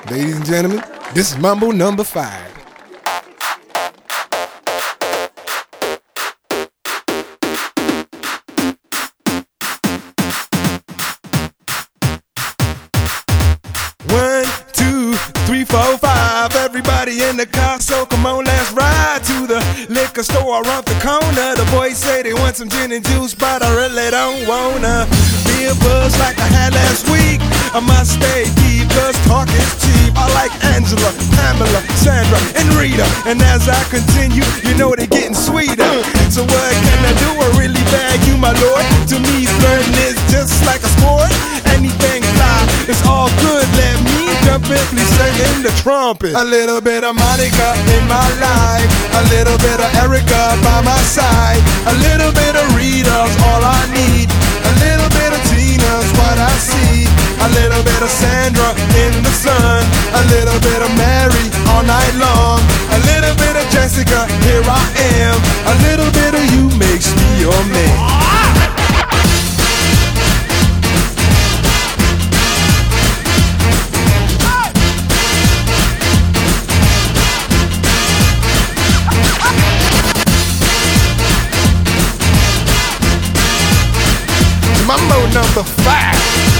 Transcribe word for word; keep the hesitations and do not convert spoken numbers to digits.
Ladies and gentlemen, this is Mambo number five. One, two, three, four, five. Everybody in the car, so come on, let's ride to the liquor store around the corner. The boys say they want some gin and juice, but I really don't wanna be a buzz like I had last week. I must stay deep, cause talk is cheap. I like Angela, Pamela, Sandra, and Rita. And as I continue, you know they're getting sweeter. So what can I do? I really bag you, my lord. To me, flirting is just like a sport. Anything fly, it's all good. Let me jump in, please sing in the trumpet. A little bit of Monica in my life, a little bit of Erica by my side, a little bit of Rita's all I need, a little bit of Tina's what I see, a little bit of Sandra in the sun, a little bit of Mary all night long, a little bit of Jessica, here I am, a little bit of you makes me your man. Mambo number five.